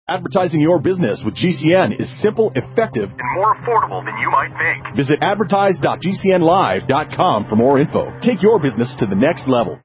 Advertising your business with GCN is simple, effective, and more affordable than you might think. Visit advertise.gcnlive.com for more info. Take your business to the next level.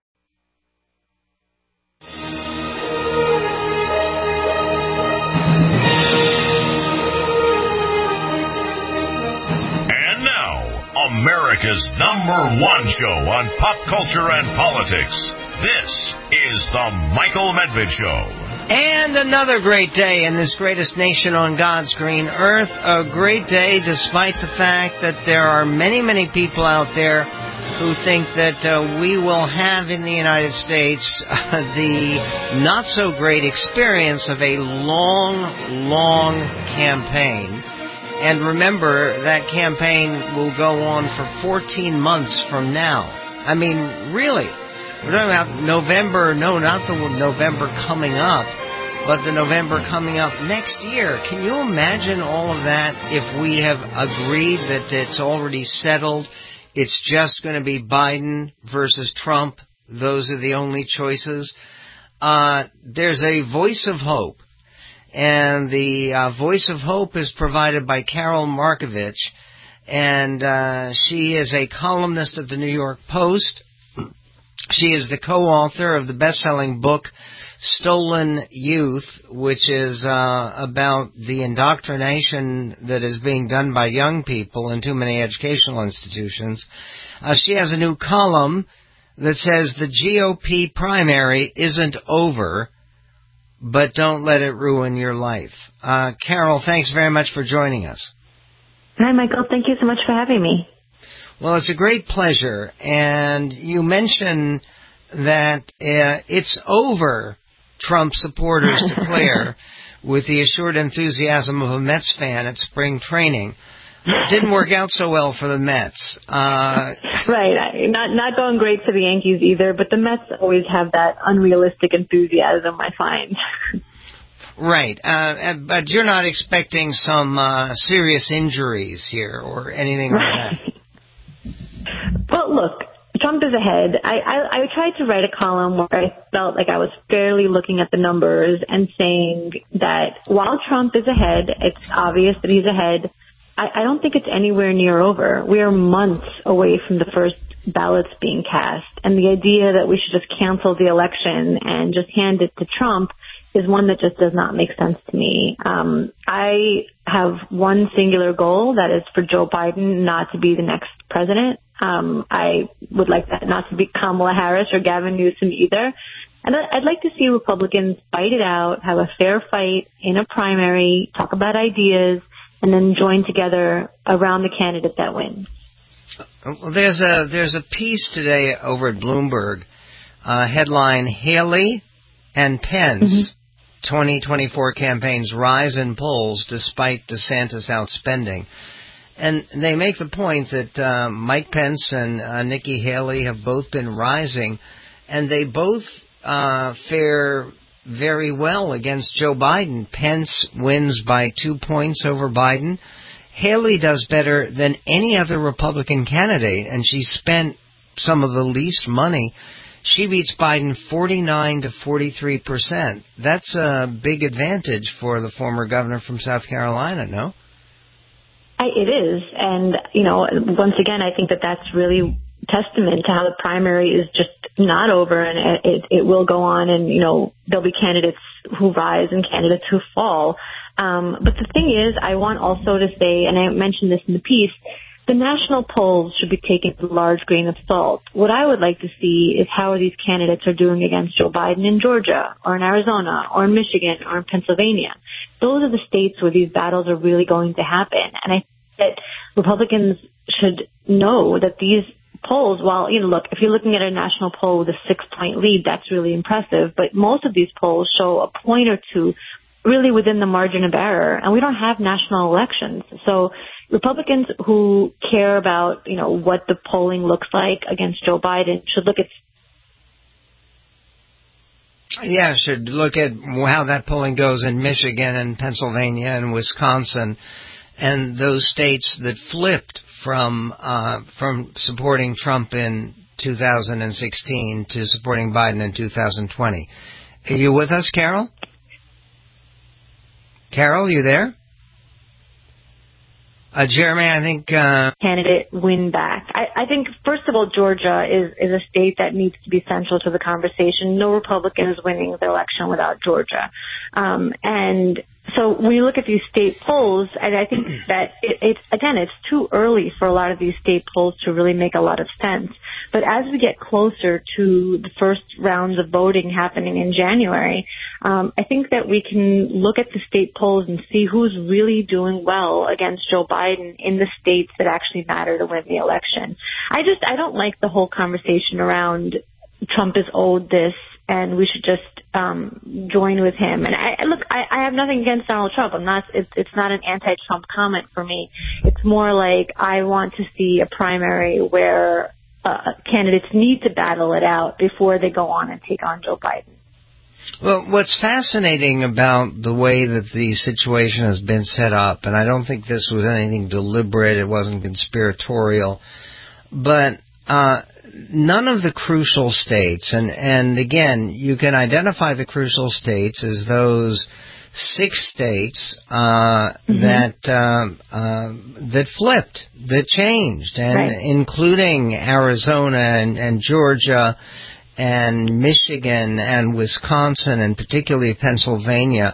And now, America's #1 show on pop culture and politics. This is The Michael Medved Show. And another great day in this greatest nation on God's green earth. A great day despite the fact that there are many, many people out there who think that we will have in the United States the not-so-great experience of a long, long campaign. And remember, that campaign will go on for 14 months from now. I mean, really. We're talking about November, not the November coming up, but the November coming up next year. Can you imagine all of that if we have agreed that it's already settled? It's just going to be Biden versus Trump. Those are the only choices. There's a voice of hope. And the voice of hope is provided by Carol Markovich. And she is a columnist at the New York Post. She is the co-author of the best-selling book, Stolen Youth, which is about the indoctrination that is being done by young people in too many educational institutions. She has a new column that says the GOP primary isn't over, but don't let it ruin your life. Carol, thanks very much for joining us. Hi, Michael. Thank you so much for having me. Well, it's a great pleasure, and you mentioned that it's over, Trump supporters declare, with the assured enthusiasm of a Mets fan at spring training. Didn't work out so well for the Mets. Right. Not going great for the Yankees either, but the Mets always have that unrealistic enthusiasm, I find. Right. But you're not expecting some serious injuries here or anything like that. Well, look, Trump is ahead. I tried to write a column where I felt like I was fairly looking at the numbers and saying that while Trump is ahead, it's obvious that he's ahead. I don't think it's anywhere near over. We are months away from the first ballots being cast. And the idea that we should just cancel the election and just hand it to Trump is one that just does not make sense to me. I have one singular goal, that is for Joe Biden not to be the next president. I would like that not to be Kamala Harris or Gavin Newsom either. And I'd like to see Republicans fight it out, have a fair fight in a primary, talk about ideas, and then join together around the candidate that wins. Well, there's a piece today over at Bloomberg, headline, Haley and Pence, 2024 campaigns rise in polls despite DeSantis outspending. And they make the point that Mike Pence and Nikki Haley have both been rising, and they both fare very well against Joe Biden. Pence wins by 2 points over Biden. Haley does better than any other Republican candidate, and she spent some of the least money. She beats Biden 49 to 43%. That's a big advantage for the former governor from South Carolina, no? It is. And, once again, I think that that's really testament to how the primary is just not over, and it will go on, and, there'll be candidates who rise and candidates who fall. But the thing is, I want also to say, and I mentioned this in the piece, the national polls should be taken with a large grain of salt. What I would like to see is how these candidates are doing against Joe Biden in Georgia or in Arizona or in Michigan or in Pennsylvania. Those are the states where these battles are really going to happen. And I think that Republicans should know that these polls, while, look, if you're looking at a national poll with a 6-point lead, that's really impressive. But most of these polls show a point or two really within the margin of error. And we don't have national elections. So Republicans who care about, what the polling looks like against Joe Biden should look at. Yeah, should look at how that polling goes in Michigan and Pennsylvania and Wisconsin and those states that flipped from supporting Trump in 2016 to supporting Biden in 2020. Are you with us, Carol? Carol, you there? Jeremy, I think... candidate win back. I think, first of all, Georgia is a state that needs to be central to the conversation. No Republican is winning the election without Georgia. And so we look at these state polls, and I think that it's too early for a lot of these state polls to really make a lot of sense. But as we get closer to the first rounds of voting happening in January, I think that we can look at the state polls and see who's really doing well against Joe Biden in the states that actually matter to win the election. I don't like the whole conversation around Trump is owed this and we should just join with him. And I have nothing against Donald Trump. It's not an anti-Trump comment for me. It's more like I want to see a primary where candidates need to battle it out before they go on and take on Joe Biden. Well, what's fascinating about the way that the situation has been set up, and I don't think this was anything deliberate, it wasn't conspiratorial, but none of the crucial states, and again, you can identify the crucial states as those 6 states that flipped, that changed, and right. Including Arizona and Georgia and Michigan and Wisconsin and particularly Pennsylvania,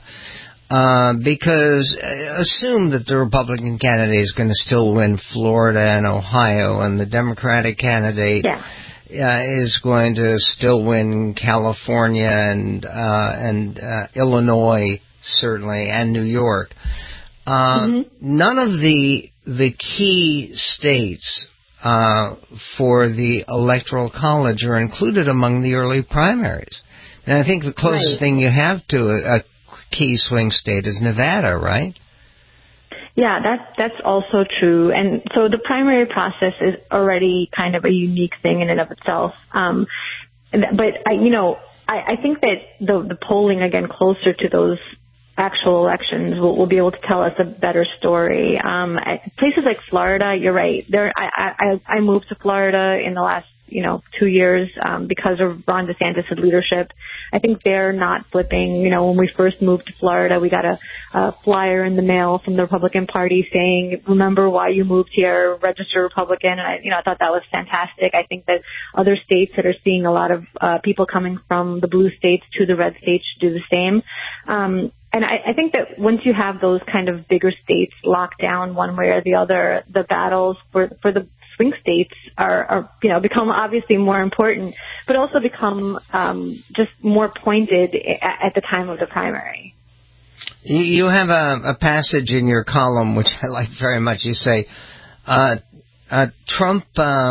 because assume that the Republican candidate is going to still win Florida and Ohio, and the Democratic candidate is going to still win California and Illinois, certainly, and New York. None of the key states for the Electoral College are included among the early primaries. And I think the closest thing you have to a key swing state is Nevada, right? Yeah, that's also true. And so the primary process is already kind of a unique thing in and of itself. But I think that the polling, again, closer to those actual elections will be able to tell us a better story. Places like Florida, you're right. I moved to Florida in the last 2 years because of Ron DeSantis' leadership. I think they're not flipping. When we first moved to Florida, we got a flyer in the mail from the Republican Party saying, "Remember why you moved here, register Republican." And I thought that was fantastic. I think that other states that are seeing a lot of people coming from the blue states to the red states should do the same. And I think that once you have those kind of bigger states locked down one way or the other, the battles for the swing states are become obviously more important, but also become just more pointed at the time of the primary. You have a passage in your column which I like very much. You say Trump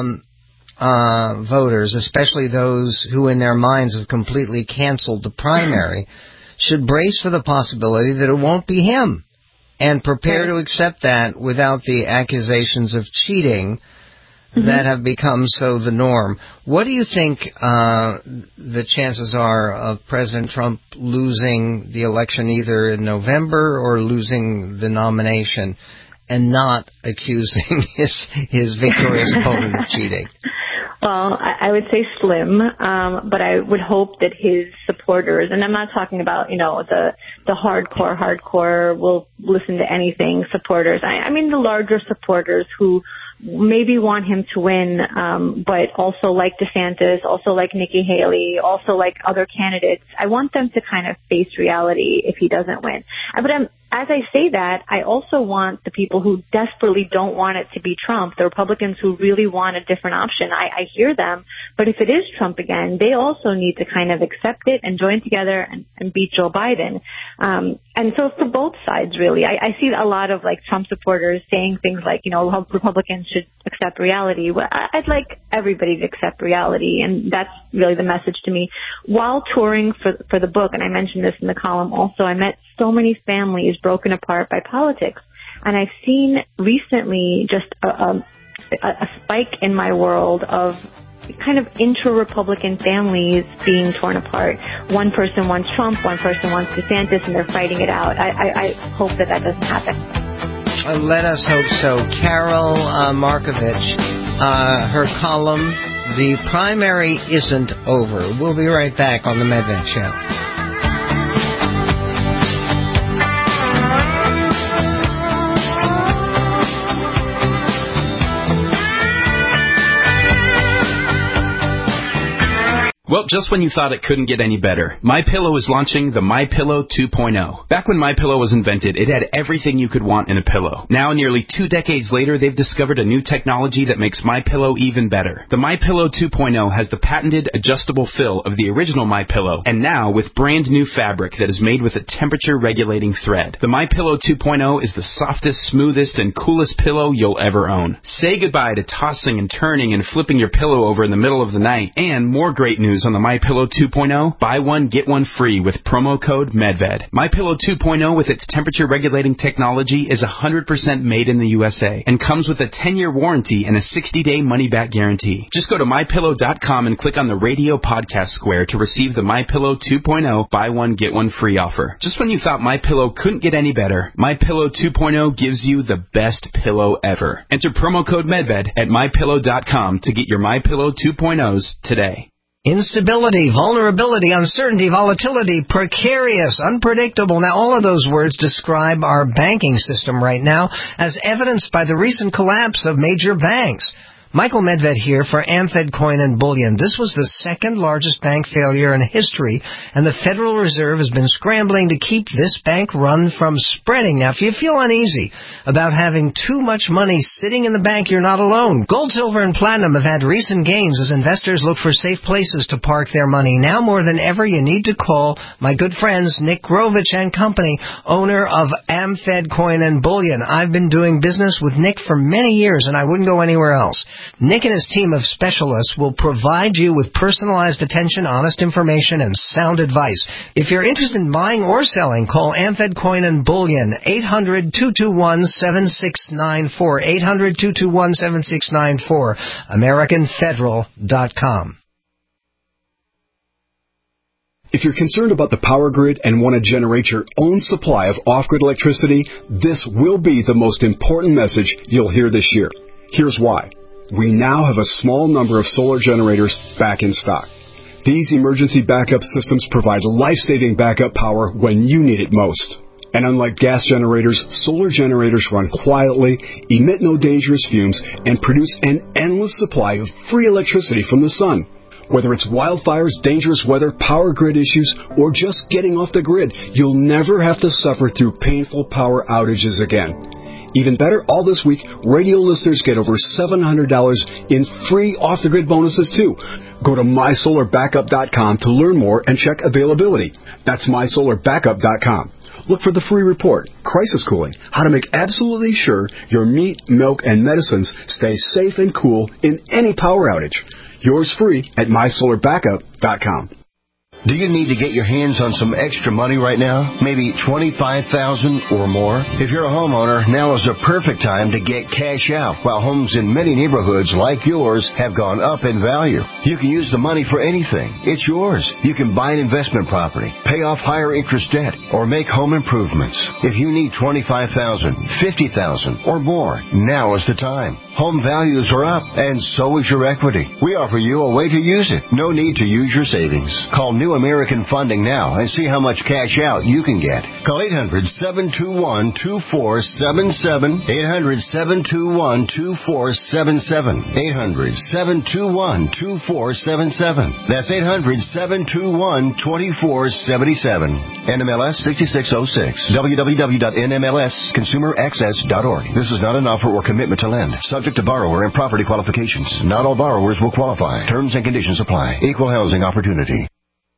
voters, especially those who in their minds have completely canceled the primary, should brace for the possibility that it won't be him and prepare to accept that without the accusations of cheating that have become so the norm. What do you think the chances are of President Trump losing the election either in November or losing the nomination and not accusing his victorious opponent of cheating? Well, I would say slim, but I would hope that his supporters, and I'm not talking about, the hardcore will listen to anything supporters. I mean the larger supporters who maybe want him to win, but also like DeSantis, also like Nikki Haley, also like other candidates. I want them to kind of face reality if he doesn't win. But as I say that, I also want the people who desperately don't want it to be Trump, the Republicans who really want a different option. I hear them, but if it is Trump again, they also need to kind of accept it and join together and beat Joe Biden. And so for both sides, really, I see a lot of like Trump supporters saying things like, Republicans should accept reality. Well, I'd like everybody to accept reality, and that's really the message to me. While touring for the book, and I mentioned this in the column also, I met so many families broken apart by politics. And I've seen recently just a spike in my world of kind of inter-Republican families being torn apart. One person wants Trump, one person wants DeSantis, and they're fighting it out. I hope that doesn't happen. Let us hope so. Carol Markovich, her column, "The Primary Isn't Over." We'll be right back on The Medved Show. Well, just when you thought it couldn't get any better, MyPillow is launching the MyPillow 2.0. Back when MyPillow was invented, it had everything you could want in a pillow. Now, nearly 2 decades later, they've discovered a new technology that makes MyPillow even better. The MyPillow 2.0 has the patented adjustable fill of the original MyPillow, and now with brand new fabric that is made with a temperature-regulating thread. The MyPillow 2.0 is the softest, smoothest, and coolest pillow you'll ever own. Say goodbye to tossing and turning and flipping your pillow over in the middle of the night. And more great news on the MyPillow 2.0, buy one, get one free with promo code MedVed. MyPillow 2.0 with its temperature-regulating technology is 100% made in the USA and comes with a 10-year warranty and a 60-day money-back guarantee. Just go to MyPillow.com and click on the radio podcast square to receive the MyPillow 2.0 buy one, get one free offer. Just when you thought MyPillow couldn't get any better, MyPillow 2.0 gives you the best pillow ever. Enter promo code MedVed at MyPillow.com to get your MyPillow 2.0s today. Instability, vulnerability, uncertainty, volatility, precarious, unpredictable. Now, all of those words describe our banking system right now, as evidenced by the recent collapse of major banks. Michael Medved here for AmFed Coin and Bullion. This was the second largest bank failure in history, and the Federal Reserve has been scrambling to keep this bank run from spreading. Now, if you feel uneasy about having too much money sitting in the bank, you're not alone. Gold, silver, and platinum have had recent gains as investors look for safe places to park their money. Now more than ever, you need to call my good friends Nick Grovich and Company, owner of AmFed Coin and Bullion. I've been doing business with Nick for many years, and I wouldn't go anywhere else. Nick and his team of specialists will provide you with personalized attention, honest information, and sound advice. If you're interested in buying or selling, call AmFed Coin and Bullion, 800-221-7694, 800-221-7694, AmericanFederal.com. If you're concerned about the power grid and want to generate your own supply of off-grid electricity, this will be the most important message you'll hear this year. Here's why. We now have a small number of solar generators back in stock. These emergency backup systems provide life-saving backup power when you need it most. And unlike gas generators, solar generators run quietly, emit no dangerous fumes, and produce an endless supply of free electricity from the sun. Whether it's wildfires, dangerous weather, power grid issues, or just getting off the grid, you'll never have to suffer through painful power outages again. Even better, all this week, radio listeners get over $700 in free off-the-grid bonuses, too. Go to MySolarBackup.com to learn more and check availability. That's MySolarBackup.com. Look for the free report, Crisis Cooling, how to make absolutely sure your meat, milk, and medicines stay safe and cool in any power outage. Yours free at MySolarBackup.com. Do you need to get your hands on some extra money right now? Maybe $25,000 or more? If you're a homeowner, now is the perfect time to get cash out while homes in many neighborhoods like yours have gone up in value. You can use the money for anything. It's yours. You can buy an investment property, pay off higher interest debt, or make home improvements. If you need $25,000, $50,000 or more, now is the time. Home values are up, and so is your equity. We offer you a way to use it. No need to use your savings. Call New American Funding now and see how much cash out you can get. Call 800-721-2477, 800-721-2477, 800-721-2477. That's 800-721-2477. NMLS 6606. www.nmlsconsumeraccess.org. This is not an offer or commitment to lend. Subject to borrower and property qualifications. Not all borrowers will qualify. Terms and conditions apply. Equal housing opportunity.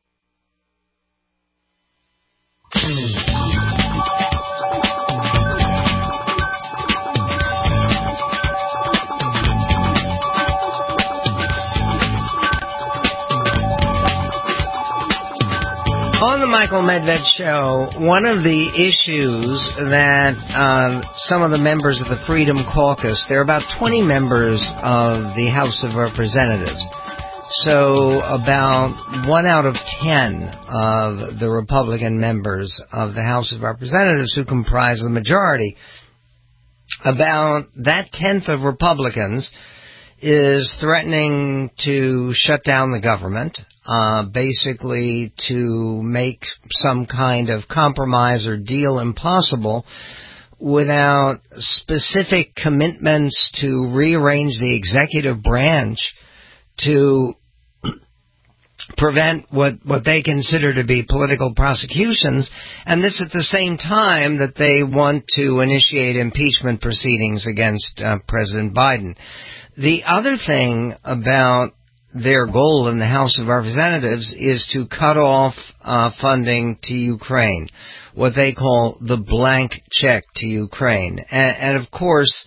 On the Michael Medved Show, one of the issues that some of the members of the Freedom Caucus, there are about 20 members of the House of Representatives, so about 1 out of 10 of the Republican members of the House of Representatives who comprise the majority, about that tenth of Republicans is threatening to shut down the government, basically to make some kind of compromise or deal impossible without specific commitments to rearrange the executive branch to prevent what they consider to be political prosecutions, and this at the same time that they want to initiate impeachment proceedings against President Biden. The other thing about their goal in the House of Representatives is to cut off funding to Ukraine, what they call the blank check to Ukraine. And of course,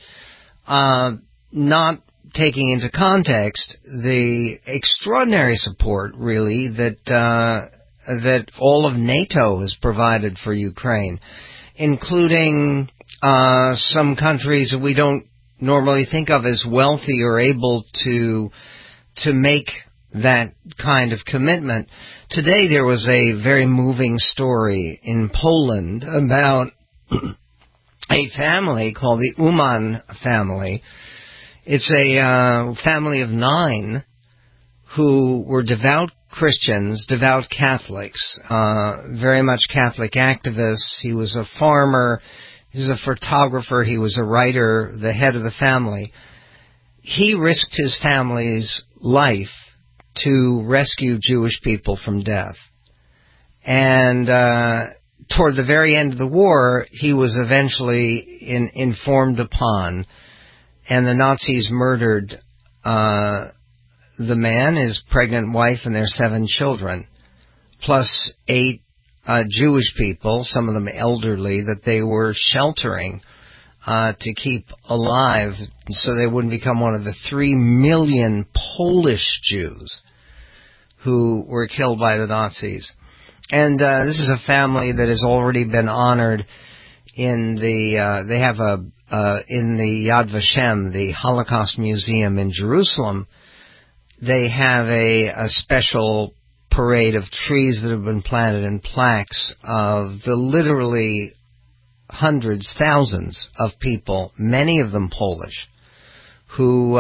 not taking into context the extraordinary support, really, that all of NATO has provided for Ukraine, including some countries that we don't normally think of as wealthy or able to make that kind of commitment. Today there was a very moving story in Poland about a family called the Uman family. It's a family of 9 who were devout Christians, devout Catholics, very much Catholic activists. He was a farmer, he was a photographer, he was a writer, the head of the family. He risked his family's life to rescue Jewish people from death. And toward the very end of the war, he was eventually informed upon, and the Nazis murdered the man, his pregnant wife, and their 7 children, plus 8 Jewish people, some of them elderly, that they were sheltering to keep alive so they wouldn't become one of the 3 million Polish Jews who were killed by the Nazis. And this is a family that has already been honored in the they have in the Yad Vashem, the Holocaust Museum in Jerusalem. They have a special parade of trees that have been planted and plaques of the literally hundreds, thousands of people, many of them Polish, who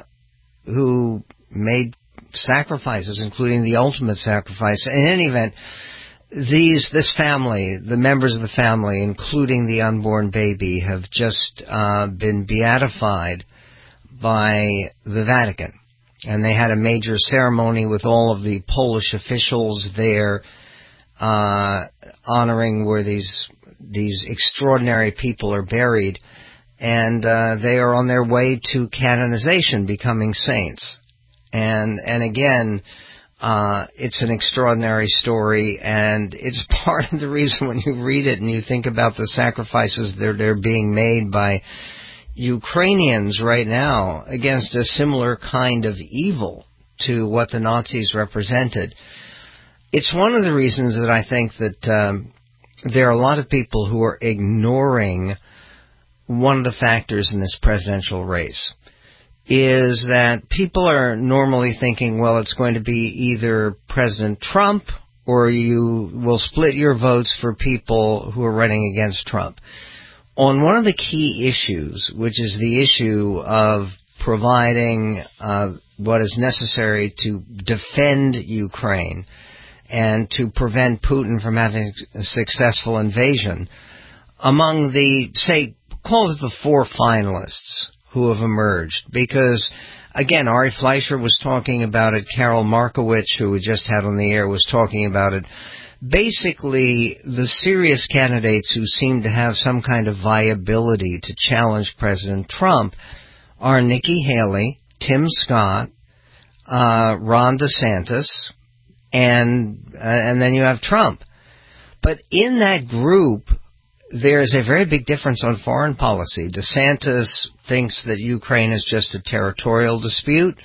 made sacrifices, including the ultimate sacrifice. In any event, this family, the members of the family, including the unborn baby, have just been beatified by the Vatican. And they had a major ceremony with all of the Polish officials there, honoring where these extraordinary people are buried. And they are on their way to canonization, becoming saints. And again, it's an extraordinary story, and it's part of the reason when you read it and you think about the sacrifices that are being made by Ukrainians right now against a similar kind of evil to what the Nazis represented. It's one of the reasons that I think that there are a lot of people who are ignoring one of the factors in this presidential race. Is that people are normally thinking, well, it's going to be either President Trump or you will split your votes for people who are running against Trump. On one of the key issues, which is the issue of providing what is necessary to defend Ukraine and to prevent Putin from having a successful invasion, among the, say, call it the 4 finalists who have emerged, because, again, Ari Fleischer was talking about it, Carol Markowitz, who we just had on the air, was talking about it. Basically, the serious candidates who seem to have some kind of viability to challenge President Trump are Nikki Haley, Tim Scott, Ron DeSantis, and then you have Trump. But in that group, there's a very big difference on foreign policy. DeSantis thinks that Ukraine is just a territorial dispute.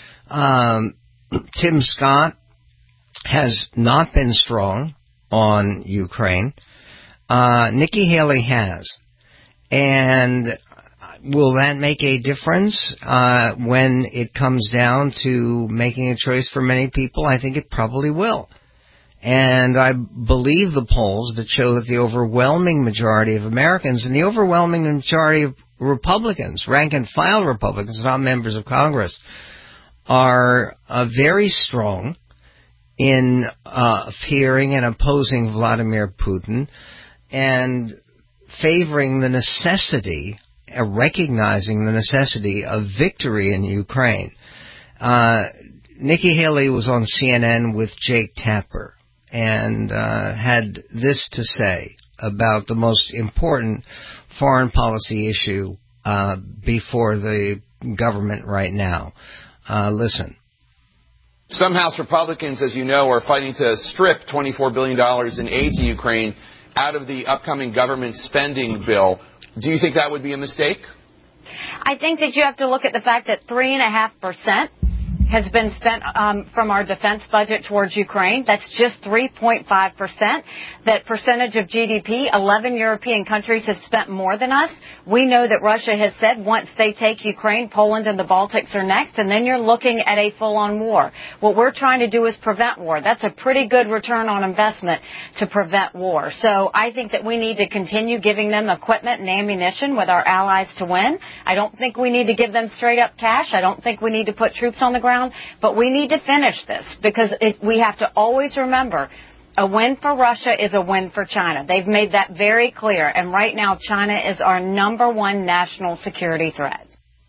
Tim Scott has not been strong on Ukraine. Nikki Haley has. And will that make a difference when it comes down to making a choice for many people? I think it probably will. And I believe the polls that show that the overwhelming majority of Americans and the overwhelming majority of Republicans, rank-and-file Republicans, not members of Congress, are very strong in fearing and opposing Vladimir Putin and favoring the necessity, recognizing the necessity of victory in Ukraine. Nikki Haley was on CNN with Jake Tapper and had this to say about the most important foreign policy issue before the government right now. Listen. Some House Republicans, as you know, are fighting to strip $24 billion in aid to Ukraine out of the upcoming government spending bill. Do you think that would be a mistake? I think that you have to look at the fact that 3.5% has been spent from our defense budget towards Ukraine. That's just 3.5%. That percentage of GDP, 11 European countries have spent more than us. We know that Russia has said once they take Ukraine, Poland and the Baltics are next, and then you're looking at a full-on war. What we're trying to do is prevent war. That's a pretty good return on investment to prevent war. So I think that we need to continue giving them equipment and ammunition with our allies to win. I don't think we need to give them straight-up cash. I don't think we need to put troops on the ground. But we need to finish this because we have to always remember a win for Russia is a win for China. They've made that very clear. And right now, China is our number one national security threat.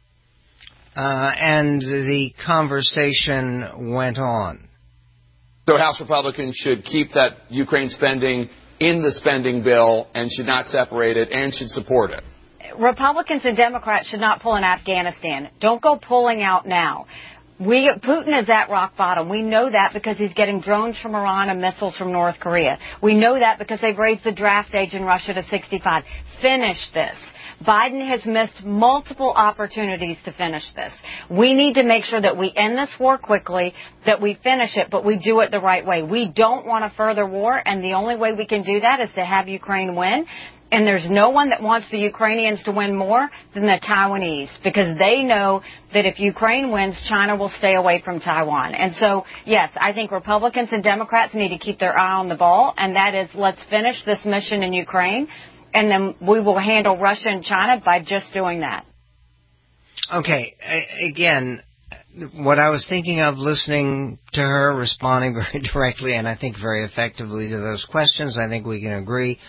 And the conversation went on. So House Republicans should keep that Ukraine spending in the spending bill and should not separate it and should support it. Republicans and Democrats should not pull in Afghanistan. Don't go pulling out now. Putin is at rock bottom. We know that because he's getting drones from Iran and missiles from North Korea. We know that because they've raised the draft age in Russia to 65. Finish this. Biden has missed multiple opportunities to finish this. We need to make sure that we end this war quickly, that we finish it, but we do it the right way. We don't want a further war, and the only way we can do that is to have Ukraine win. And there's no one that wants the Ukrainians to win more than the Taiwanese, because they know that if Ukraine wins, China will stay away from Taiwan. And so, yes, I think Republicans and Democrats need to keep their eye on the ball, and that is let's finish this mission in Ukraine, and then we will handle Russia and China by just doing that. Okay, again, what I was thinking of listening to her, responding very directly and I think very effectively to those questions, I think we can agree.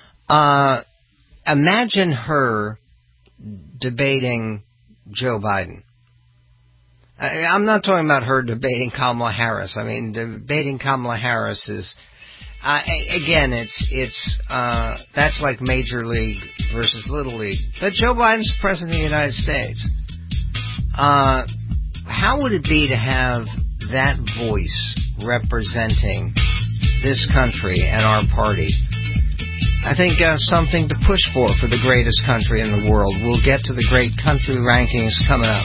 Imagine her debating Joe Biden. I'm not talking about her debating Kamala Harris. I mean, debating Kamala Harris is, again, that's like Major League versus Little League. But Joe Biden's president of the United States. How would it be to have that voice representing this country and our party? I think something to push for the greatest country in the world. We'll get to the great country rankings coming up.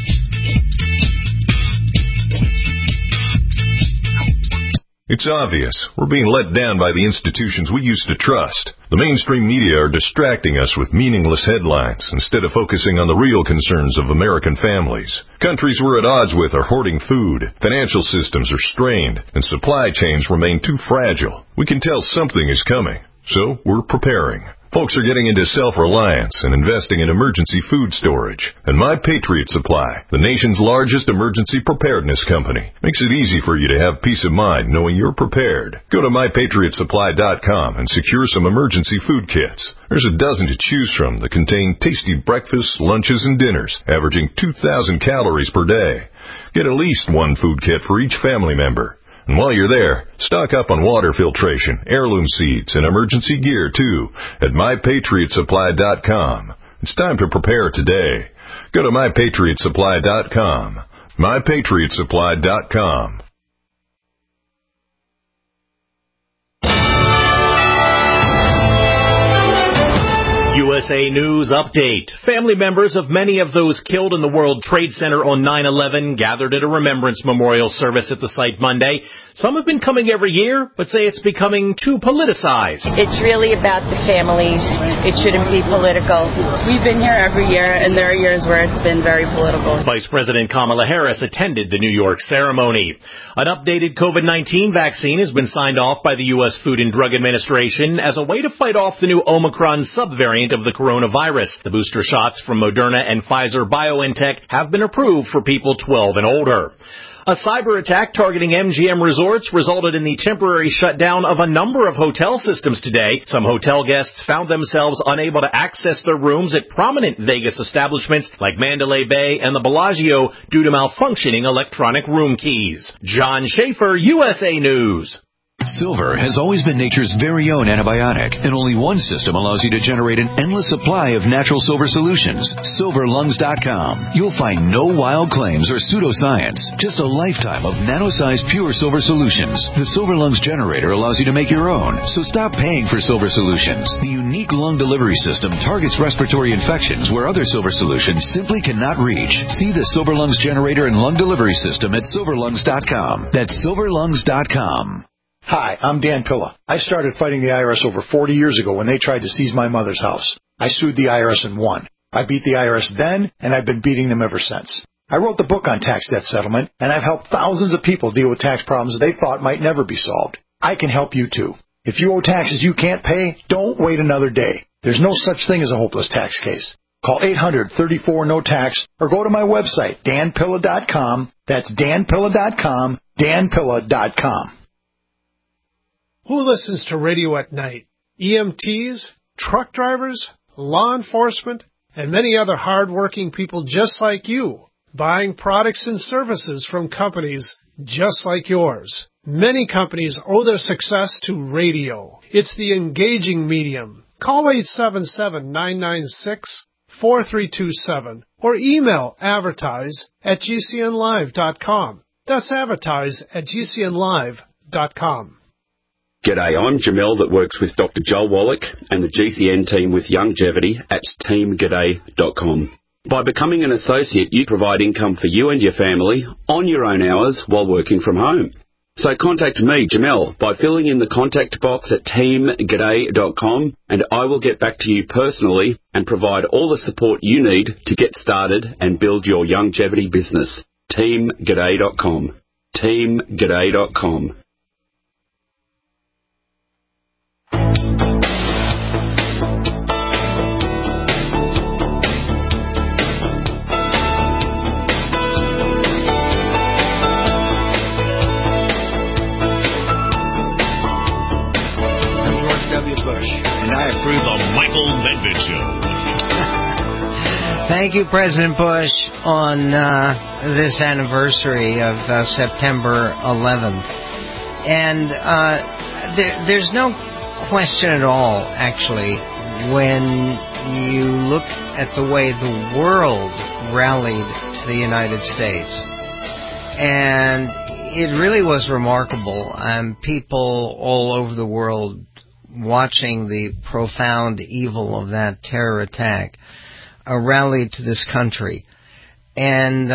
It's obvious. We're being let down by the institutions we used to trust. The mainstream media are distracting us with meaningless headlines instead of focusing on the real concerns of American families. Countries we're at odds with are hoarding food, financial systems are strained, and supply chains remain too fragile. We can tell something is coming. So, we're preparing. Folks are getting into self-reliance and investing in emergency food storage. And My Patriot Supply, the nation's largest emergency preparedness company, makes it easy for you to have peace of mind knowing you're prepared. Go to MyPatriotSupply.com and secure some emergency food kits. There's a dozen to choose from that contain tasty breakfasts, lunches, and dinners, averaging 2,000 calories per day. Get at least one food kit for each family member. And while you're there, stock up on water filtration, heirloom seeds, and emergency gear, too, at MyPatriotSupply.com. It's time to prepare today. Go to MyPatriotSupply.com. MyPatriotSupply.com. USA News Update. Family members of many of those killed in the World Trade Center on 9/11 gathered at a remembrance memorial service at the site Monday. Some have been coming every year, but say it's becoming too politicized. It's really about the families. It shouldn't be political. We've been here every year, and there are years where it's been very political. Vice President Kamala Harris attended the New York ceremony. An updated COVID-19 vaccine has been signed off by the U.S. Food and Drug Administration as a way to fight off the new Omicron subvariant of the coronavirus. The booster shots from Moderna and Pfizer-BioNTech have been approved for people 12 and older. A cyber attack targeting MGM Resorts resulted in the temporary shutdown of a number of hotel systems today. Some hotel guests found themselves unable to access their rooms at prominent Vegas establishments like Mandalay Bay and the Bellagio due to malfunctioning electronic room keys. John Schaefer, USA News. Silver has always been nature's very own antibiotic, and only one system allows you to generate an endless supply of natural silver solutions. SilverLungs.com. You'll find no wild claims or pseudoscience, just a lifetime of nano-sized pure silver solutions. The Silver Lungs generator allows you to make your own, so stop paying for silver solutions. The unique lung delivery system targets respiratory infections where other silver solutions simply cannot reach. See the Silver Lungs generator and lung delivery system at SilverLungs.com. That's SilverLungs.com. Hi, I'm Dan Pilla. I started fighting the IRS over 40 years ago when they tried to seize my mother's house. I sued the IRS and won. I beat the IRS then, and I've been beating them ever since. I wrote the book on tax debt settlement, and I've helped thousands of people deal with tax problems they thought might never be solved. I can help you too. If you owe taxes you can't pay, don't wait another day. There's no such thing as a hopeless tax case. Call 800-34-NO-TAX or go to my website, danpilla.com. That's danpilla.com, danpilla.com. Who listens to radio at night? EMTs, truck drivers, law enforcement, and many other hard-working people just like you, buying products and services from companies just like yours. Many companies owe their success to radio. It's the engaging medium. Call 877-996-4327 or email advertise@gcnlive.com. That's advertise@gcnlive.com. G'day, I'm Jamel that works with Dr. Joel Wallach and the GCN team with Youngevity at teamg'day.com. By becoming an associate, you provide income for you and your family on your own hours while working from home. So contact me, Jamel, by filling in the contact box at teamg'day.com, and I will get back to you personally and provide all the support you need to get started and build your Youngevity business. teamg'day.com. teamg'day.com. And I approve the Michael Medved Show. Thank you, President Bush, on this anniversary of September 11th. And there's no question at all, actually, when you look at the way the world rallied to the United States. And it really was remarkable. People all over the world watching the profound evil of that terror attack rallied to this country. And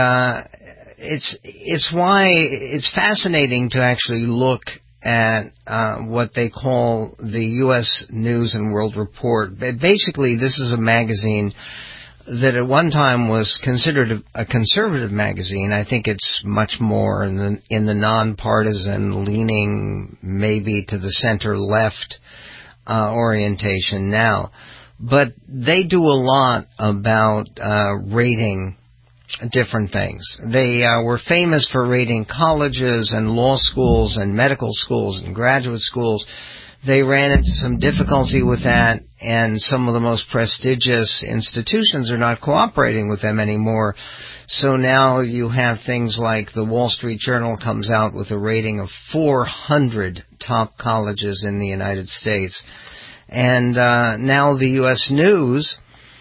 it's why it's fascinating to actually look at what they call the U.S. News and World Report. Basically, this is a magazine that at one time was considered a conservative magazine. I think it's much more in the nonpartisan, leaning maybe to the center-left orientation now. But they do a lot about rating different things. They were famous for rating colleges and law schools and medical schools and graduate schools. They ran into some difficulty with that, and some of the most prestigious institutions are not cooperating with them anymore. So now you have things like the Wall Street Journal comes out with a rating of 400 top colleges in the United States. And now the U.S. News,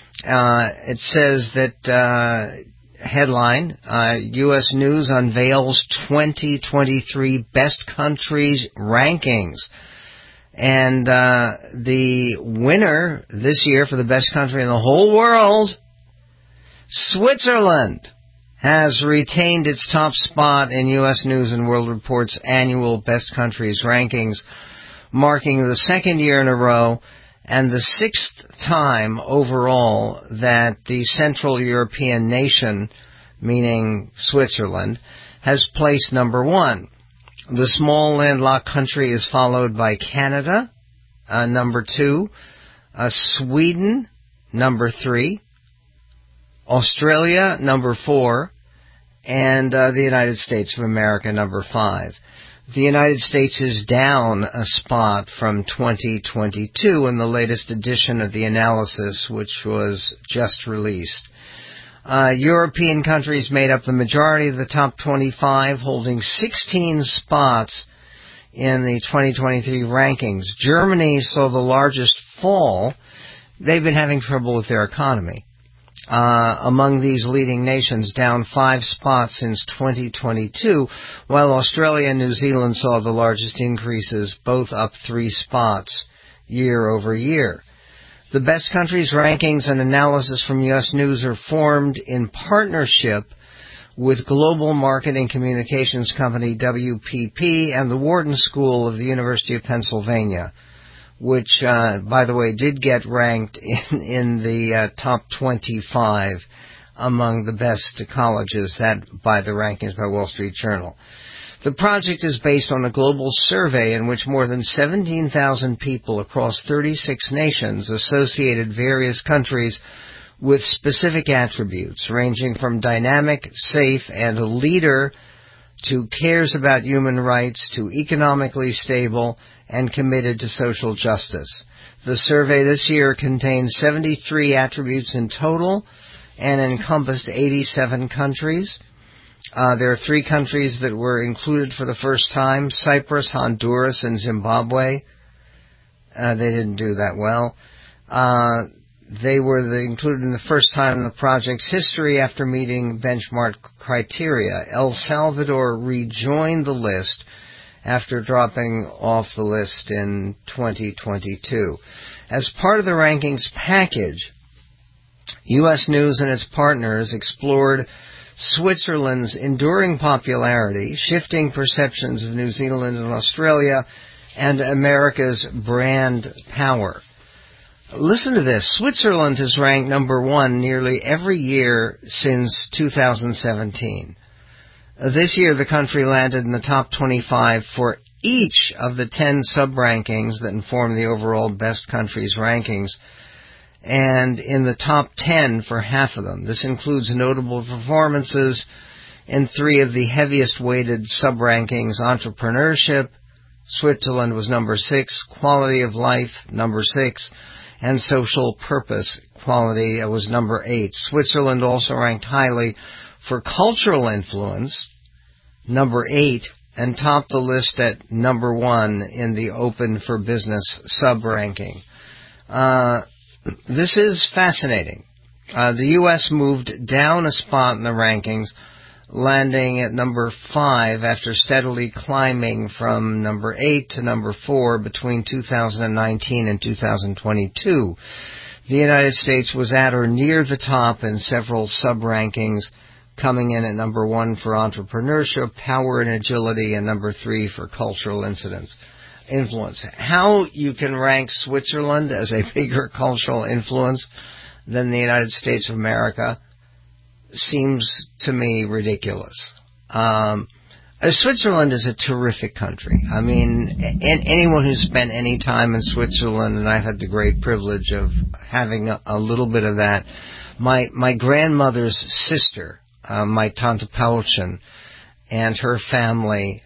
it says that, headline, U.S. News unveils 2023 Best Countries Rankings. And the winner this year for the best country in the whole world, Switzerland, has retained its top spot in U.S. News and World Report's annual Best Countries Rankings, marking the second year in a row and the sixth time overall that the Central European nation, meaning Switzerland, has placed number one. The small landlocked country is followed by Canada, number 2, Sweden, number 3, Australia, number 4, and the United States of America, number 5. The United States is down a spot from 2022 in the latest edition of the analysis, which was just released. European countries made up the majority of the top 25, holding 16 spots in the 2023 rankings. Germany saw the largest fall. They've been having trouble with their economy. Among these leading nations, down 5 spots since 2022, while Australia and New Zealand saw the largest increases, both up 3 spots year over year. The best countries rankings and analysis from U.S. News are formed in partnership with global marketing communications company WPP and the Wharton School of the University of Pennsylvania, which, by the way, did get ranked in the top 25 among the best colleges, that by the rankings by Wall Street Journal. The project is based on a global survey in which more than 17,000 people across 36 nations associated various countries with specific attributes, ranging from dynamic, safe, and a leader to cares about human rights to economically stable and committed to social justice. The survey this year contained 73 attributes in total and encompassed 87 countries. There are 3 countries that were included for the first time: Cyprus, Honduras, and Zimbabwe. They didn't do that well. They were included in the first time in the project's history after meeting benchmark criteria. El Salvador rejoined the list after dropping off the list in 2022. As part of the rankings package, U.S. News and its partners explored Switzerland's enduring popularity, shifting perceptions of New Zealand and Australia, and America's brand power. Listen to this. Switzerland has ranked number 1 nearly every year since 2017. This year, the country landed in the top 25 for each of the 10 sub-rankings that inform the overall best countries rankings, and in the top 10 for half of them. This includes notable performances in 3 of the heaviest weighted sub-rankings: entrepreneurship, Switzerland was number 6, quality of life, number 6, and social purpose, quality, was number 8. Switzerland also ranked highly for cultural influence, number 8, and topped the list at number 1 in the Open for Business sub-ranking. This is fascinating. The U.S. moved down a spot in the rankings, landing at number 5 after steadily climbing from number 8 to number 4 between 2019 and 2022. The United States was at or near the top in several sub-rankings, coming in at number 1 for entrepreneurship, power and agility, and number 3 for cultural influence. How you can rank Switzerland as a bigger cultural influence than the United States of America seems to me ridiculous. Switzerland is a terrific country. I mean, anyone who's spent any time in Switzerland, and I've had the great privilege of having a little bit of that. My grandmother's sister, my Tante Paulchen, and her family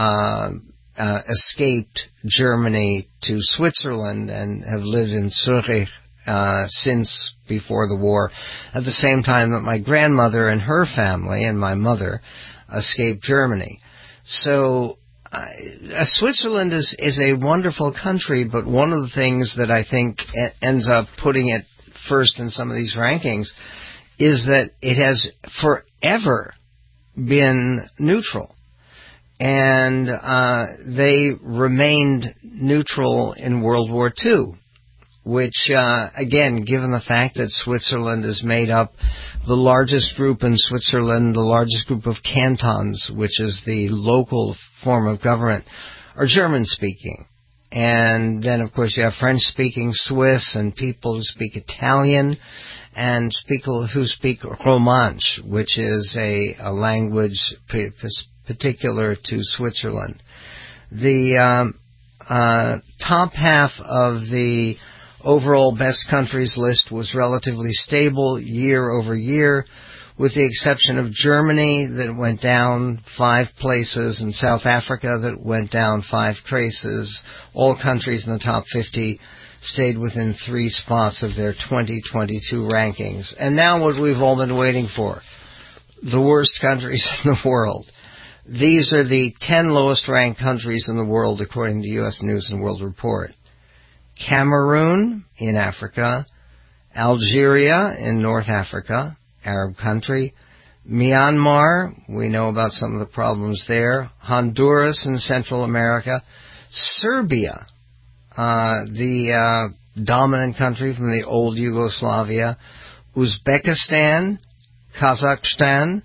escaped Germany to Switzerland and have lived in Zurich since before the war, at the same time that my grandmother and her family and my mother escaped Germany. So Switzerland is a wonderful country, but one of the things that I think ends up putting it first in some of these rankings is that it has forever been neutral. And they remained neutral in World War II, which, again, given the fact that Switzerland is made up, the largest group in Switzerland, the largest group of cantons, which is the local form of government, are German-speaking. And then, of course, you have French-speaking Swiss and people who speak Italian and people who speak Romansh, which is a language particular to Switzerland. The top half of the overall best countries list was relatively stable year over year, with the exception of Germany that went down 5 places and South Africa that went down 5 places. All countries in the top 50 stayed within 3 spots of their 2022 rankings. And now what we've all been waiting for, the worst countries in the world. These are the 10 lowest ranked countries in the world according to U.S. News and World Report. Cameroon in Africa, Algeria in North Africa, Arab country, Myanmar, we know about some of the problems there, Honduras in Central America, Serbia, the dominant country from the old Yugoslavia, Uzbekistan, Kazakhstan,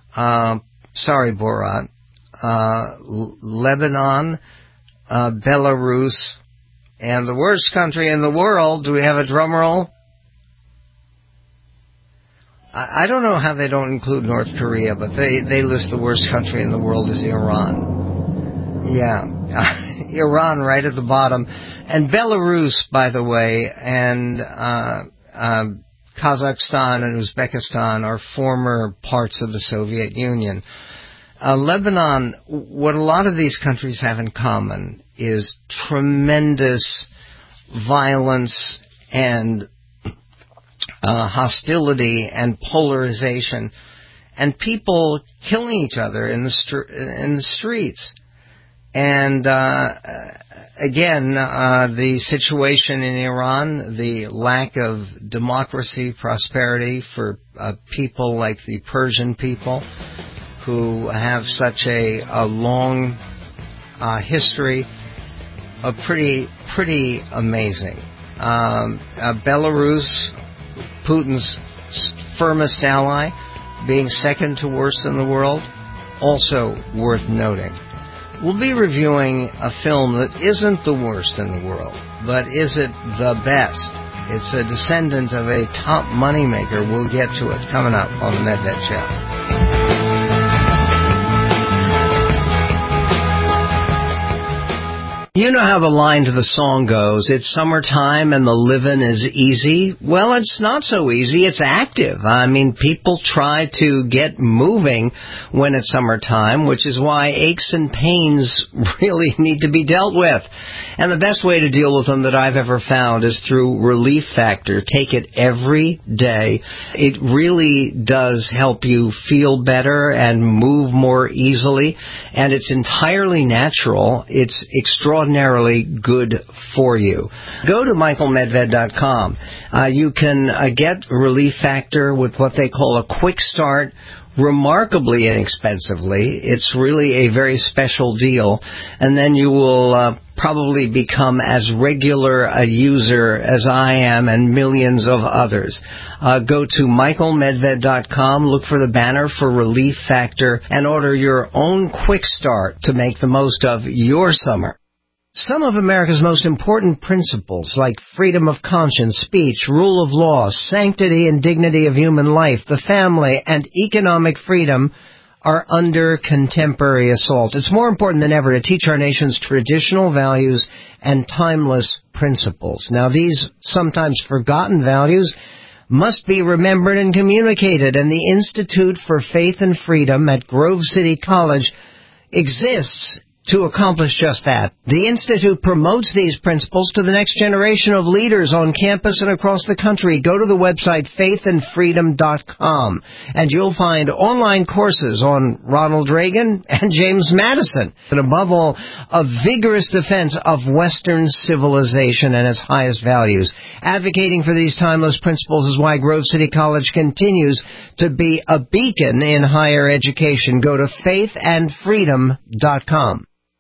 Borat, Lebanon, Belarus, and the worst country in the world, do we have a drum roll? I don't know how they don't include North Korea, but they list the worst country in the world as Iran. Yeah, Iran right at the bottom. And Belarus, by the way, and Kazakhstan and Uzbekistan are former parts of the Soviet Union. Lebanon, what a lot of these countries have in common is tremendous violence and hostility and polarization, and people killing each other in the streets. And again, the situation in Iran, the lack of democracy, prosperity for people like the Persian people, who have such a long history, pretty amazing. Belarus, Putin's firmest ally, being second to worst in the world, also worth noting. We'll be reviewing a film that isn't the worst in the world, but is it the best? It's a descendant of a top moneymaker. We'll get to it coming up on the Medved Show. You know how the line to the song goes, it's summertime and the living is easy. Well, it's not so easy, it's active. I mean, people try to get moving when it's summertime, which is why aches and pains really need to be dealt with. And the best way to deal with them that I've ever found is through Relief Factor. Take it every day. It really does help you feel better and move more easily. And it's entirely natural. It's extraordinarily good for you. Go to michaelmedved.com. You can get Relief Factor with what they call a quick start, remarkably inexpensively. It's really a very special deal. And then you will probably become as regular a user as I am and millions of others. Go to michaelmedved.com, look for the banner for Relief Factor, and order your own quick start to make the most of your summer. Some of America's most important principles, like freedom of conscience, speech, rule of law, sanctity and dignity of human life, the family, and economic freedom, are under contemporary assault. It's more important than ever to teach our nation's traditional values and timeless principles. Now, these sometimes forgotten values must be remembered and communicated, and the Institute for Faith and Freedom at Grove City College exists to accomplish just that. The Institute promotes these principles to the next generation of leaders on campus and across the country. Go to the website faithandfreedom.com and you'll find online courses on Ronald Reagan and James Madison. And above all, a vigorous defense of Western civilization and its highest values. Advocating for these timeless principles is why Grove City College continues to be a beacon in higher education. Go to faithandfreedom.com.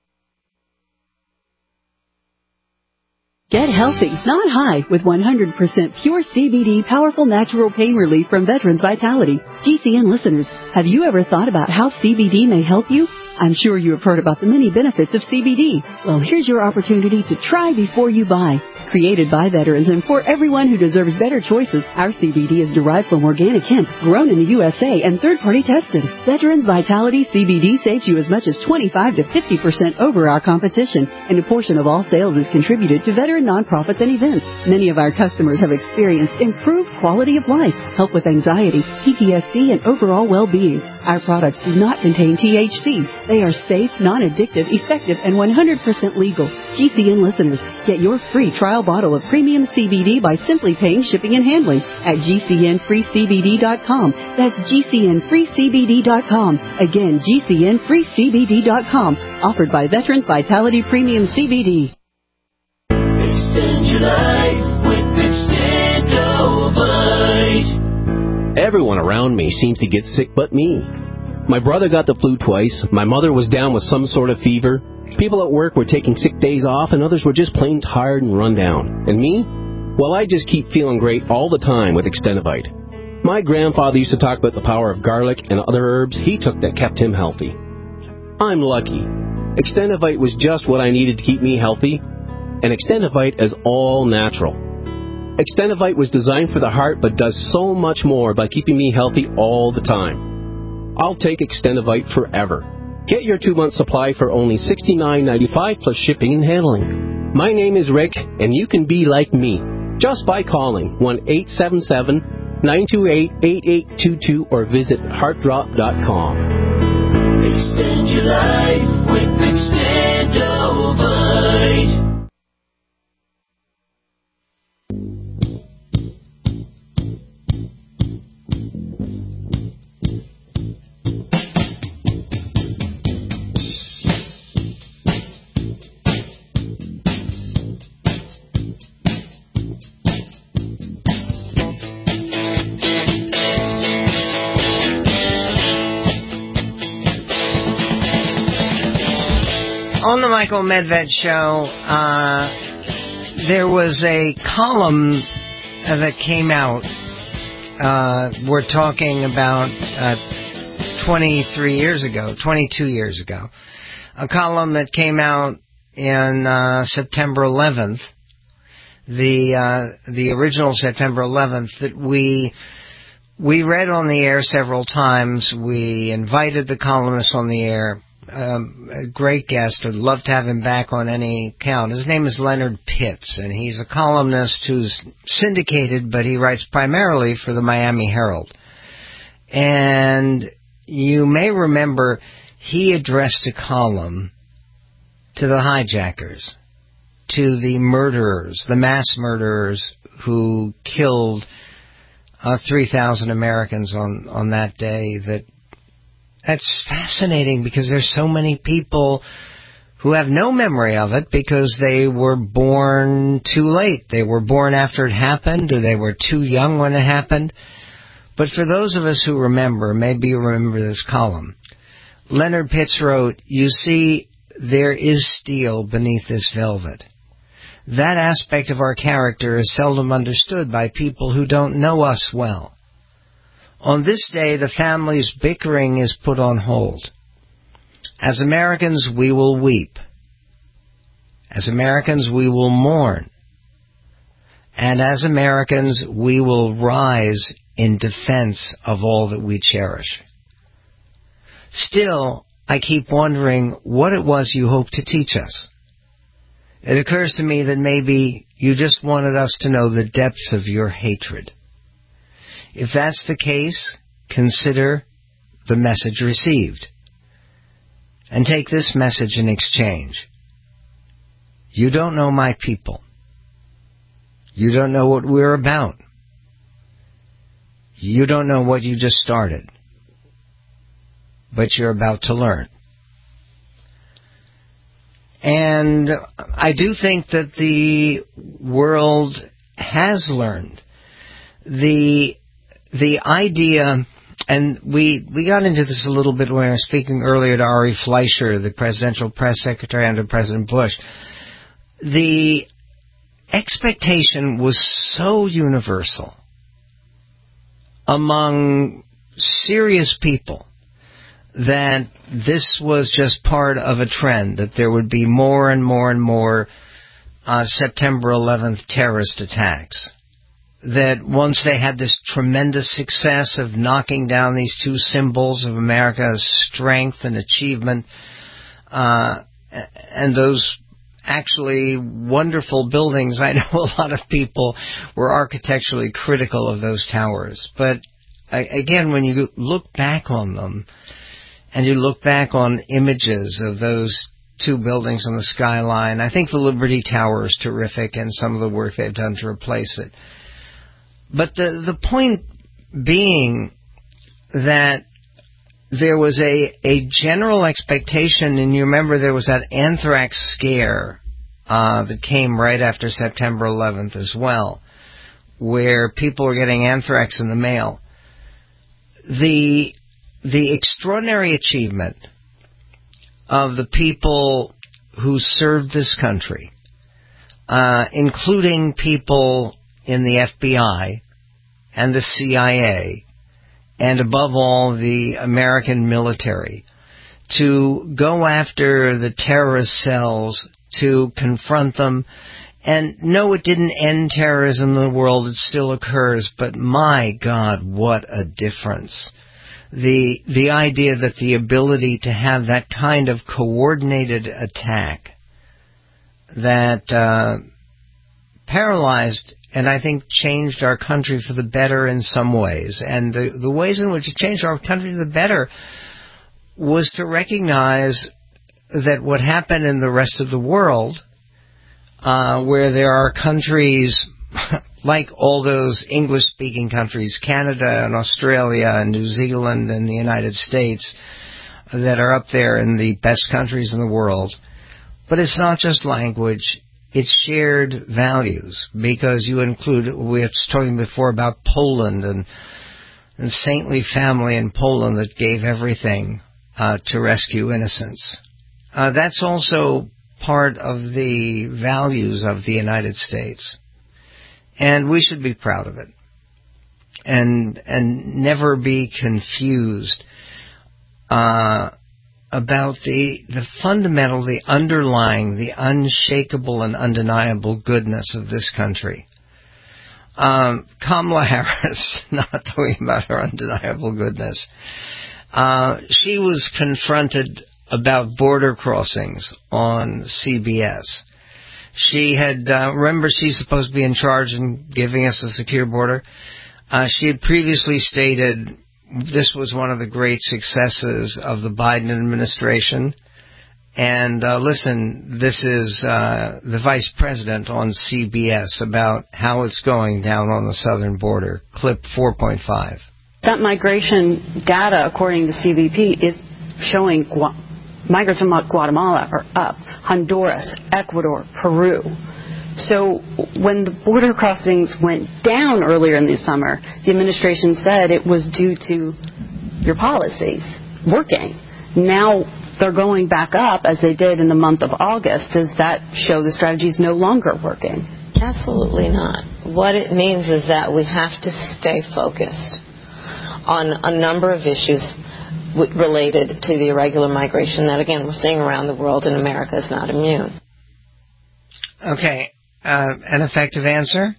Get healthy, not high, with 100% pure CBD powerful natural pain relief from Veterans Vitality. GCN listeners, have you ever thought about how CBD may help you? I'm sure you have heard about the many benefits of CBD. Well, here's your opportunity to try before you buy. Created by veterans and for everyone who deserves better choices, our CBD is derived from organic hemp, grown in the USA and third-party tested. Veterans Vitality CBD saves you as much as 25 to 50% over our competition, and a portion of all sales is contributed to veteran nonprofits and events. Many of our customers have experienced improved quality of life, help with anxiety, PTSD, and overall well-being. Our products do not contain THC. They are safe, non-addictive, effective, and 100% legal. GCN listeners, get your free trial bottle of premium CBD by simply paying shipping and handling at GCNFreeCBD.com. That's GCNFreeCBD.com. Again, GCNFreeCBD.com. Offered by Veterans Vitality Premium CBD. Extend your life with Extendovite. Everyone around me seems to get sick but me. My brother got the flu twice. My mother was down with some sort of fever. People at work were taking sick days off, and others were just plain tired and run down. And me? Well, I just keep feeling great all the time with Extendovite. My grandfather used to talk about the power of garlic and other herbs he took that kept him healthy. I'm lucky. Extendovite was just what I needed to keep me healthy, and Extendovite is all natural. Extendovite was designed for the heart but does so much more by keeping me healthy all the time. I'll take Extendovite forever. Get your 2-month supply for only $69.95 plus shipping and handling. My name is Rick, and you can be like me just by calling 1-877-928-8822 or visit heartdrop.com. Extend your life with Extendovite. On the Michael Medved Show, there was a column that came out. We're talking about 22 years ago. A column that came out in September 11th, the original September 11th, that we read on the air several times. We invited the columnist on the air. A great guest. I'd love to have him back on any count. His name is Leonard Pitts, and he's a columnist who's syndicated, but he writes primarily for the Miami Herald. And you may remember he addressed a column to the hijackers, to the murderers, the mass murderers who killed 3,000 Americans on that day. That's fascinating because there's so many people who have no memory of it because they were born too late. They were born after it happened, or they were too young when it happened. But for those of us who remember, maybe you remember this column. Leonard Pitts wrote, "You see, there is steel beneath this velvet. That aspect of our character is seldom understood by people who don't know us well. On this day, the family's bickering is put on hold. As Americans, we will weep. As Americans, we will mourn. And as Americans, we will rise in defense of all that we cherish. Still, I keep wondering what it was you hoped to teach us. It occurs to me that maybe you just wanted us to know the depths of your hatred. If that's the case, consider the message received. And take this message in exchange. You don't know my people. You don't know what we're about. You don't know what you just started. But you're about to learn." And I do think that the world has learned. The idea, and we got into this a little bit when I was speaking earlier to Ari Fleischer, the presidential press secretary under President Bush. The expectation was so universal among serious people that this was just part of a trend, that there would be more and more and more September 11th terrorist attacks. That once they had this tremendous success of knocking down these two symbols of America's strength and achievement, and those actually wonderful buildings, I know a lot of people were architecturally critical of those towers. But again, when you look back on them, and you look back on images of those two buildings on the skyline, I think the Liberty Tower is terrific and some of the work they've done to replace it. But the point being that there was a general expectation, and you remember there was that anthrax scare that came right after September 11th as well, where people were getting anthrax in the mail. The extraordinary achievement of the people who served this country, including people in the FBI and the CIA, and above all, the American military, to go after the terrorist cells, to confront them. And no, it didn't end terrorism in the world. It still occurs. But my God, what a difference. The idea that the ability to have that kind of coordinated attack that paralyzed and I think changed our country for the better in some ways. And the ways in which it changed our country for the better was to recognize that what happened in the rest of the world, where there are countries like all those English-speaking countries, Canada and Australia and New Zealand and the United States, that are up there in the best countries in the world. But it's not just language. It's shared values, because you include, we were talking before about Poland and saintly family in Poland that gave everything to rescue innocents. That's also part of the values of the United States. And we should be proud of it. And never be confused about the fundamental, the underlying, the unshakable and undeniable goodness of this country. Kamala Harris, not talking about her undeniable goodness, she was confronted about border crossings on CBS. She had, remember, she's supposed to be in charge and giving us a secure border. She had previously stated this was one of the great successes of the Biden administration. And listen, this is the vice president on CBS about how it's going down on the southern border. Clip 4.5. That migration data, according to CBP, is showing migrants from Guatemala are up, Honduras, Ecuador, Peru. So when the border crossings went down earlier in the summer, the administration said it was due to your policies working. Now they're going back up, as they did in the month of August. Does that show the strategy is no longer working? Absolutely not. What it means is that we have to stay focused on a number of issues related to the irregular migration that, again, we're seeing around the world, and America is not immune. Okay. An effective answer?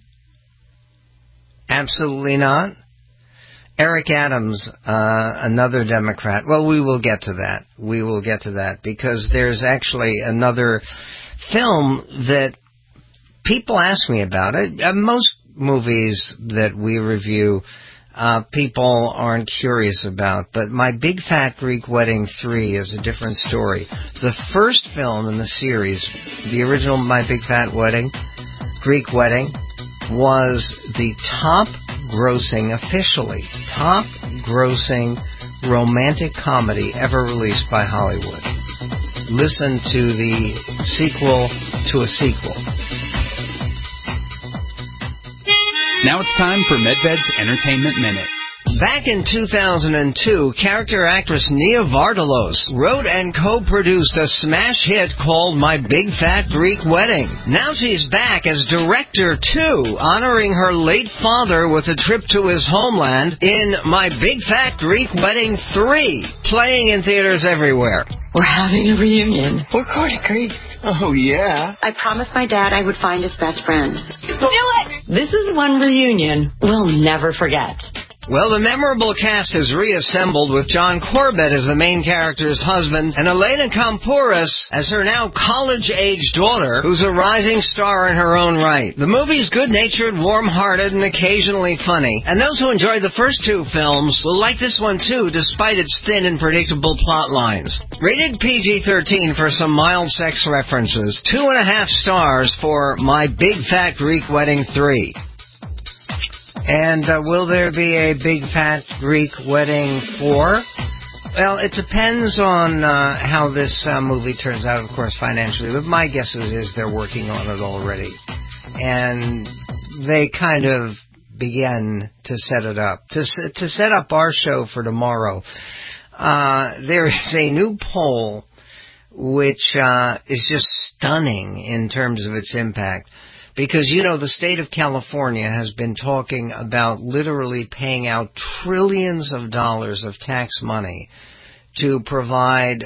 Absolutely not. Eric Adams, another Democrat. Well, we will get to that. We will get to that, because there's actually another film that people ask me about. Most movies that we review, people aren't curious about. But My Big Fat Greek Wedding 3 is a different story. The first film in the series, the original My Big Fat Greek Wedding, was the officially top grossing romantic comedy ever released by Hollywood. Listen to the sequel to a sequel. Now it's time for Medved's Entertainment Minute. Back in 2002, character actress Nia Vardalos wrote and co-produced a smash hit called My Big Fat Greek Wedding. Now she's back as director, too, honoring her late father with a trip to his homeland in My Big Fat Greek Wedding 3, playing in theaters everywhere. We're having a reunion. We're going to Greece. Oh, yeah? I promised my dad I would find his best friend. Do it! This is one reunion we'll never forget. Well, the memorable cast is reassembled with John Corbett as the main character's husband and Elena Kampouris as her now college-age daughter, who's a rising star in her own right. The movie's good-natured, warm-hearted, and occasionally funny. And those who enjoyed the first two films will like this one, too, despite its thin and predictable plot lines. Rated PG-13 for some mild sex references. 2.5 stars for My Big Fat Greek Wedding 3. And will there be a Big Fat Greek Wedding 4? Well, it depends on how this movie turns out, of course, financially. But my guess is they're working on it already. And they kind of begin to set it up. To set up our show for tomorrow, there is a new poll which is just stunning in terms of its impact. Because, you know, the state of California has been talking about literally paying out trillions of dollars of tax money to provide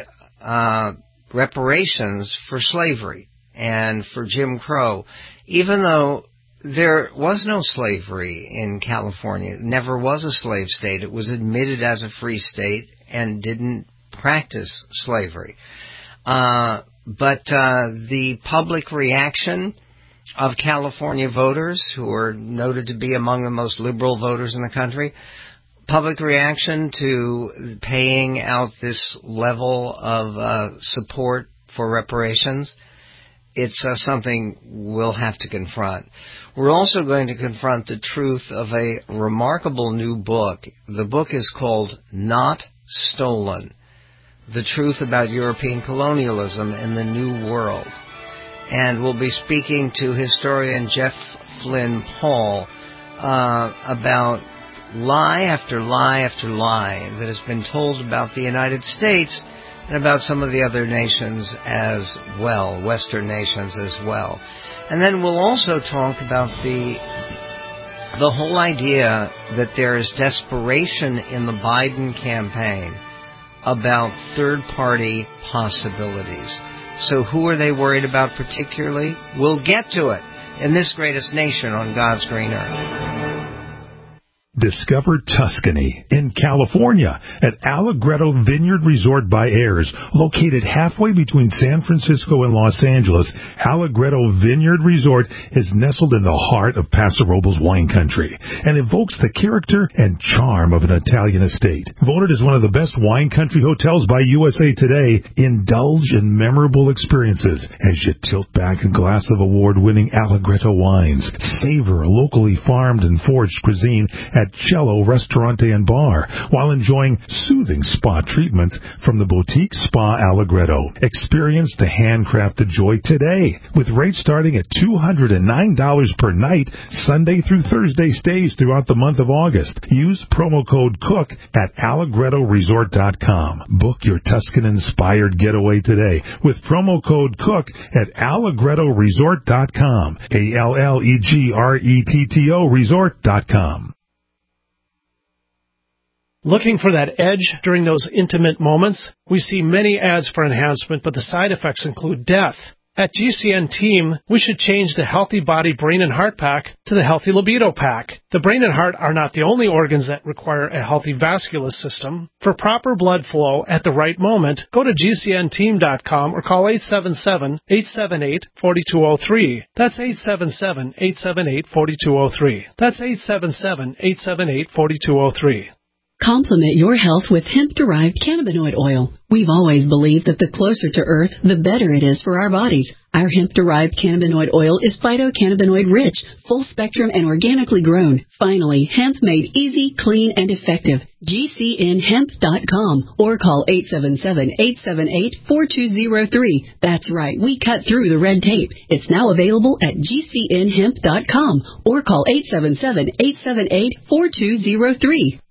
reparations for slavery and for Jim Crow, even though there was no slavery in California. It never was a slave state. It was admitted as a free state and didn't practice slavery. But the public reaction of California voters, who are noted to be among the most liberal voters in the country, public reaction to paying out this level of support for reparations, it's something we'll have to confront. We're also going to confront the truth of a remarkable new book. The book is called Not Stolen: The Truth About European Colonialism in the New World. And we'll be speaking to historian Jeff Flynn Paul about lie after lie after lie that has been told about the United States and about some of the other nations as well, Western nations as well. And then we'll also talk about the whole idea that there is desperation in the Biden campaign about third-party possibilities. So who are they worried about particularly? We'll get to it in this greatest nation on God's green earth. Discover Tuscany in California at Allegretto Vineyard Resort by Ayers. Located halfway between San Francisco and Los Angeles, Allegretto Vineyard Resort is nestled in the heart of Paso Robles wine country and evokes the character and charm of an Italian estate. Voted as one of the best wine country hotels by USA Today, indulge in memorable experiences as you tilt back a glass of award-winning Allegretto wines. Savor locally farmed and foraged cuisine at Cello Restaurante and Bar, while enjoying soothing spa treatments from the boutique Spa Allegretto. Experience the handcrafted joy today, with rates starting at $209 per night, Sunday through Thursday stays throughout the month of August. Use promo code COOK at AllegrettoResort.com. Book your Tuscan-inspired getaway today with promo code COOK at AllegrettoResort.com. ALLEGRETTO Resort.com. Looking for that edge during those intimate moments? We see many ads for enhancement, but the side effects include death. At GCN Team, we should change the Healthy Body, Brain, and Heart Pack to the Healthy Libido Pack. The brain and heart are not the only organs that require a healthy vascular system. For proper blood flow at the right moment, go to GCNteam.com or call 877-878-4203. That's 877-878-4203. That's 877-878-4203. Complement your health with hemp-derived cannabinoid oil. We've always believed that the closer to Earth, the better it is for our bodies. Our hemp-derived cannabinoid oil is phytocannabinoid rich, full-spectrum, and organically grown. Finally, hemp made easy, clean, and effective. GCNhemp.com or call 877-878-4203. That's right, we cut through the red tape. It's now available at GCNhemp.com or call 877-878-4203.